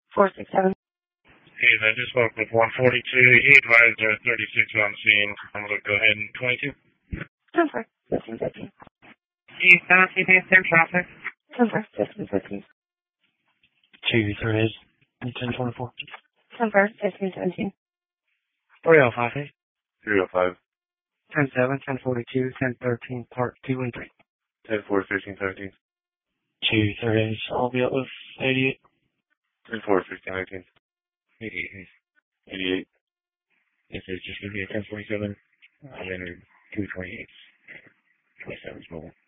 467. Hey, I just spoke with 142. He advised there are 36 on scene. I'm going to go ahead and 22. 10-4, 15-15. East Tennessee, same traffic. 10-4, 15-15. 238, 1024. 10-4, 15-17. 305, 305. 10-7, 1042, 1013, part 2 and 3. 10-4, 15, 13. 238, I'll be up with 88. 10-4, 15, 19. 88. 88. If it's just going to be a 1047, and then 228. 27's mobile.